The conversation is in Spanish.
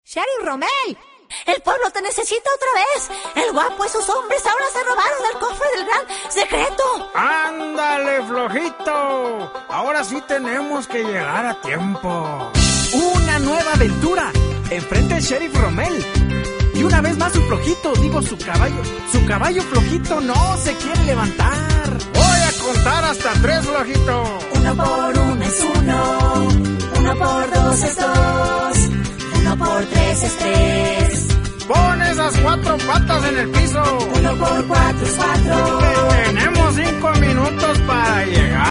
Sheriff Rommel, el pueblo te necesita otra vez. El guapo y sus hombres ahora se robaron el cofre del gran secreto. ¡Ándale, flojito! Ahora sí tenemos que llegar a tiempo. Una nueva aventura. Enfrente el Sheriff Rommel. Y una vez más su flojito, su caballo flojito no se quiere levantar. Voy a contar hasta 3, flojito. 1 por 1 es 1, 1 por 2 es 2, 1 por 3 es 3. Pon esas 4 patas en el piso. 1 por 4 es 4. Tenemos 5 minutos para llegar.